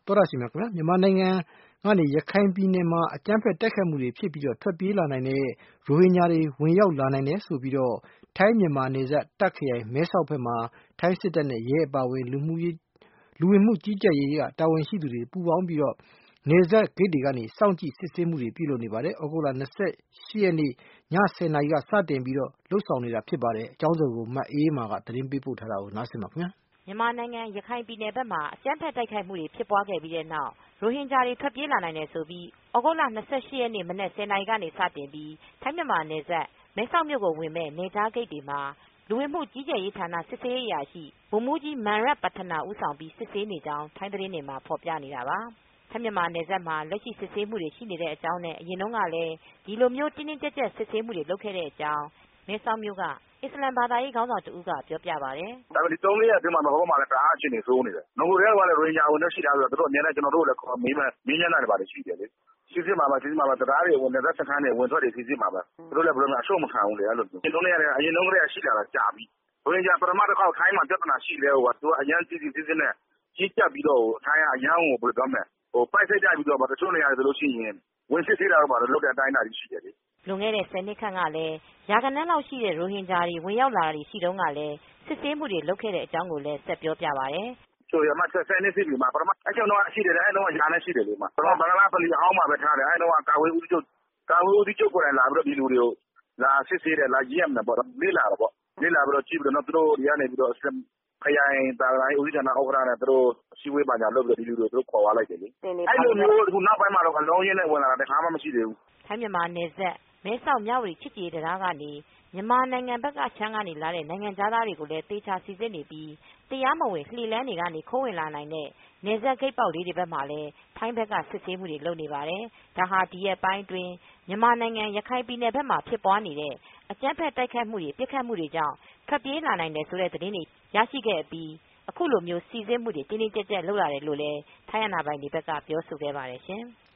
သောတာရှင်များခင်ဗျာမြန်မာနိုင်ငံကနေရခိုင်ပြည်နယ်မှာအကြမ်းဖက်တိုက်ခိုက်မှုတွေဖြစ်ပြီးတော့ထွက်ပြေးလာနိုင်တဲ့ရိုဟင်ဂျာတွေဝင်ရောက်လာနိုင်တယ်ဆိုပြီးတော့ထိုင်းမြန်မာနယ်စပ်တပ်ခရိုင်မဲဆောက်ဘက်မှာထိုင်းစစ်တပ်နဲ့ရဲအပါအဝင်လူဝင်မှုကြီးကြပ်ရေးကတာဝန်ရှိသူတွေပူးပေါင်းပြီးတော့နယ်စပ်ဂိတ်တွေကနေစောင့်ကြည့်စစ်ဆေးမှုတွေပြုလုပ်နေပါတယ်။ဩဂုတ်လ28ရက်နေ့ည10:00နာရီကစတင်ပြီးတော့လှုပ်ဆောင်နေတာဖြစ်ပါတယ်။အကြောင်းစုံကိုမအေးမာကသတင်းပေးပို့ထားတာကိုနားဆင်ပါခင်ဗျာ။မြန်မာနိုင်ငံရခိုင်ပြည်နယ်ဘက်မှာအကြမ်းဖက်တိုက်ခိုက်မှုတွေဖြစ်ပွားခဲ့ပြီးတဲ့နောက်ရိုဟင်ဂျာတွေထွက်ပြေးလာနိုင်တယ်ဆိုပြီးဩဂုတ်လ28ရက်နေ့မနက်10:00နာရီကနေစတင်ပြီးထိုင်းမြန်မာနယ်စပ်မဲဆောက်မြို့ကိုဝင်မဲ့နယ်ကြားဂိတ်တွေမှာလူဝင်မှုကြီးကြပ်ရေးဌာနစစ်ဆေးရေးအရာရှိဗိုလ်မှူးကြီးမန်ရက်ပထနာဦးဆောင်ပြီးစစ်ဆေးနေကြောင်းထိုင်းသတင်းတွေမှာဖော်ပြနေတာပါ။ထိုင်းမြန်မာနယ်စပ်မှာလက်ရှိစစ်ဆေးမှုတွေရှိနေတဲ့အကြောင်းနဲ့အရင်တုန်းကလည်းဒီလိုမျိုးတင်းတင်းကြပ်ကြပ်စစ်ဆေးမှုတွေလုပ်ခဲ့တဲ့အကြောင်းမဲဆောက်မြို့ကအစ္စလမ်ဘာသာရေးခေါင်းဆောင်တဦးကပြောပြပါတယ်။ဒါပေမဲ့ဒီ3 ရက်အတွင်းမှာဟိုမှာလည်းတအားအခြေအနေဆိုးနေတယ်။ငိုတွေကလည်းရိုဟင်ဂျာဝင်တော့ရှိတာဆိုတော့တို့အများနဲ့ကျွန်တော်တို့လည်းမေးမြန်းတာတွေပါတယ်ရှိတယ်လေ။စစ်စစ်မှာပါတရားတွေဝင်တဲ့စခန်းတွေဝင်ထွက်တွေစစ်စစ်မှာပါတို့လည်းဘယ်လိုမှအရှုံးမခံဘူးလေအဲ့လိုအရင်တုန်းကရှိလာတာကြာပြီရိုဟင်ဂျာပထမတစ်ခေါက်ထိုင်းမှာပြဿနာရှိတယ်ဟိုကသူကအရန်စစ်စစ်နဲ့ကြီးကြပ်ပြီးတော့ထိုင်းကအရန်ကိုဘယ်လိုပြောမလဲပိုက်စိတ်ကြပြီးတော့တချို့နေရာတွေဆိုလို့ရှိရင်ဝင်စစ်သေးတာတော့လုပ်တဲ့အတိုင်းအတာကြီးရှိတယ်လေလွန်ခဲ့တဲ့10နှစ်ခန့်ကလည်းရာဂဏန်းလောက်ရှိတဲ့ရိုဟင်ဂျာတွေဝင်ရောက်လာတာရှိတုန်းကလည်းစစ်ဆေးမှုတွေလုပ်ခဲ့တဲ့အကြောင်းကိုလည်းဆက်ပြောပြပါတယ်ဆိုရမှ10နှစ်စီပြီမှာပထမအချက်တော့ရှိတယ်အဲ့တော့ညာနဲ့ရှိတယ်လေမှာပထမဘင်္ဂလားပလီအောင်မှာပဲထားတယ်အဲ့တော့ကာဝေးဦးချုပ်ကိုယ်တိုင်လာပြီးတော့ဒီလူတွေကိုလာစစ်ဆေးတယ်လာရေးရမယ်ပေါ့လေ့လာတော့ပေါ့လေ့လာပြီးတော့ကြည့်ပြီးတော့သူတို့ဒီကနေပြီးတော့ခရိုင်တာရိုင်းဦးစီးဌာနဥက္ကဋ္ဌနဲ့သူတို့စီဝေးပါညာလုပ်ပြီးတော့ဒီလူတွေသူတို့ခေါ်သွားလိုက်တယ်လေအဲ့လိုမျိုးခုနောက်ပိုင်းမှာတော့လုံးရင်းနဲ့ဝင်လာတာတခါမှမရှိသေးဘူးထိုင်းမြန်မာနယ်စပ်မဲဆောက်မြဝတီချစ်ကြည်တရားကနေမြန်မာနိုင်ငံဘက်ကချမ်းကနေလာတဲ့နိုင်ငံသားတွေကိုလည်းတေချာစီစစ်နေပြီးတရားမဝင်လှေလန်းတွေကနေခိုးဝင်လာနိုင်တဲ့နယ်စပ်ဂိတ်ပေါက်လေးတွေဘက်မှာလည်းထိုင်းဘက်ကစစ်ဆေးမှုတွေလုပ်နေပါတယ်။ဒါဟာဒီရက်ပိုင်းတွင်မြန်မာနိုင်ငံရခိုင်ပြည်နယ်ဘက်မှာဖြစ်ပွားနေတဲ့အကြမ်းဖက်တိုက်ခိုက်မှုတွေပစ်ခတ်မှုတွေကြောင့်ထွက်ပြေးလာနိုင်တယ်ဆိုတဲ့သတင်းတွေရရှိခဲ့ပြီးအခုလိုမျိုးစီစစ်မှုတွေတင်းတင်းကြပ်ကြပ်လုပ်လာတယ်လို့လည်းထိုင်းအာဏာပိုင်တွေဘက်ကပြောဆိုခဲ့ပါတယ်ရှင်။